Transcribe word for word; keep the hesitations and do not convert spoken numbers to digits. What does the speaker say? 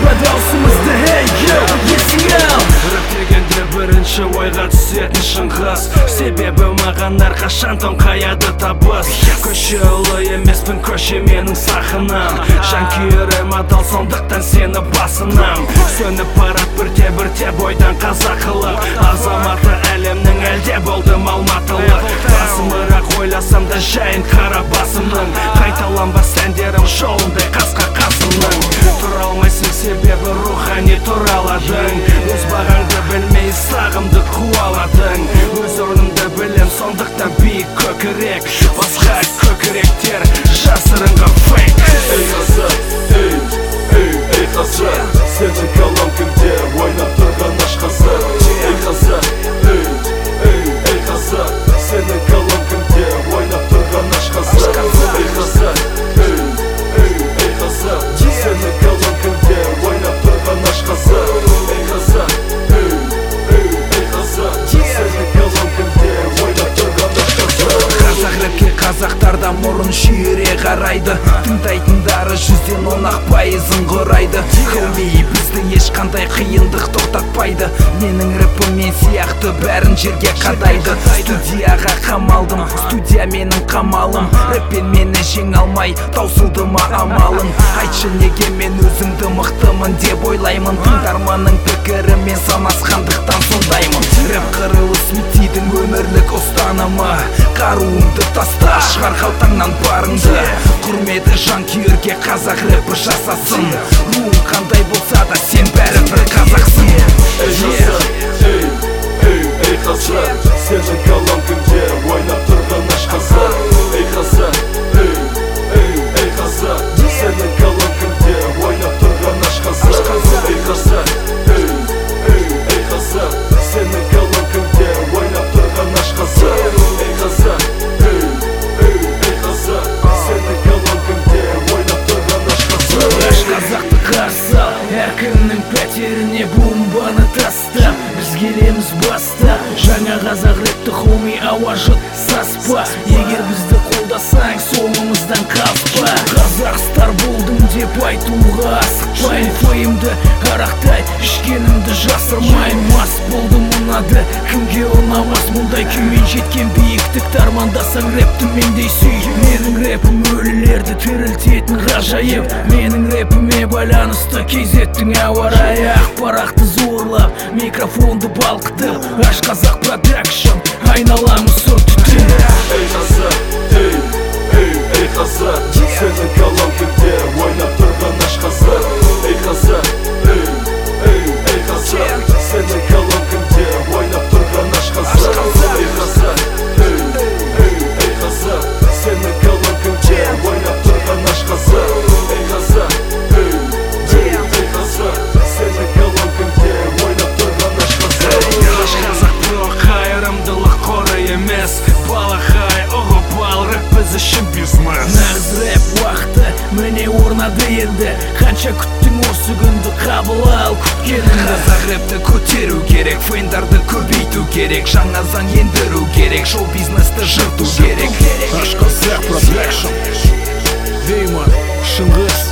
ба даусымызды, эй, йоу, есіңе ал. Рэп дегенде бірінші ойға түсетін шыңғыс, себебі маған әрқашан тоңқаяды табыс. Көше ұлы емеспін, көше менің сахынам. Жанкүйерім адал, сондықтан сені басынам. Сөніп барат бірте-бірте бойдан қазақылық. Азаматы әлемнің әлде болдым алматылық. Басымырақ ойласам да жайын қара басымның. Қайталанбас әндерім жолындай қасқа қасымның. Тұра алмайсың себебі рухани тұраладың. Өз бағаңды білмей сағымды қуаладың. Өз орнымды білем, сондықтан биік көкірек. Басқа көкіректер жасырынға фейк. Эй қазақ, эй, эй, эй қазақ, сенің қалам кімде ойнап тұрған аш қазақ. Эй қазақ, эй, эй, эй қазақ, сенің қалам кімде ойнап тұрған аш қазақ. Эй қазақ, эй, эй, эй қазақ, сенің қалам кімде ойнап тұрған аш қазақ. Эй қазақ, эй, эй, эй қазақ, сенің қалам кімде ойнап тұрған аш қазақ. Қазақ рэпке қазақтардан мұрын шүйіре қарайды. Тыңдайтындары жүзден он ақ пайызын құрайды. Homie, бізді ешқандай қиындық тоқтатпайды. Менің рэпім мен сияқты бәрін жерге қадайды. Студияға қамалдым, студия менің қамалым. Рэппен мені жеңе алмай, таусылды ма амалың? Айтшы неге мен өзімді мықтымын деп ойлаймын. Тыңдарманның пікірімен санасқандықтан сондаймын. Рэп қырылыс митидің өмірлік ұстанымы. Қаруыңды таста, шығар қалтаңнан барыңды. Құрметі жанкүйерге қазақ рэпі жасасын. Руың қандай болса да сен бәрібір қазақсың. Эй қазақ, эй, эй, эй қазақ, сенің қалам кімде ойнап тұрған аш қазақ. Эй қазақ, эй, эй, эй қазақ, сенің қалам кімде ойнап тұрған аш қазақ. Эй қазақ, эй, эй, эй қазақ, сенің қалам кімде ойнап тұрған аш қазақ. Эй қазақ, эй, эй, эй қазақ, сенің қалам кімде ойнап тұрған аш қазақ. Аш қазақты қарсы ал, әркімнің пәтеріне бомбаны таста. Біз келеміз баста, жаңа қазақ рэпті homie ауа жұт саспа. Егер бізді қолдасаң, соңымыздан қалыспа. Қазақстар болдым деп айтуға асықпайын. Фойымды арақтай, ішкенімді жасырмайын. Мас болдым ұнады, кімге ұнамас. Мұндай күймен жеткен биіктікті армандасаң рэпті мендей сүй. Менің рэпім өлілерді тірілтетін ғажайып. Менің рэпіме байланысты кезеттің ауа райы. Ақпарақты зорлап, микрофонды балқытып. Аш қазақ продакшн, айналамыз сұр түтін. Эй қазақ, эй, эй, эй қазақ, сенің қалам кімде ойнап тұрған аш қазақ. Эй қазақ, эй, эй, эй қазақ, сенің қалам кімде ойнап тұрған аш қазақ. Эй қазақ, эй, эй, эй қазақ, сенің қалам кімде ойнап тұрған аш қазақ. Эй қазақ, эй, эй, эй қазақ, сенің қалам кімде ойнап тұрған аш қазақ. Аш қазақтың қайырымдылық қоры емес, балақай ұғып ал, рэп біз үшін бизнес. Нағыз рэп уақыты міне орнады енді. Қанша күттің осы күнді, қабыл ал күткеніңді. Қазақ рэпті көтеру керек, фендарды көбейту керек. Жаңа заң ендіру керек, шоу бизнесті жырту керек. Аш қазақ продакшн, Деймон, Шыңғыс.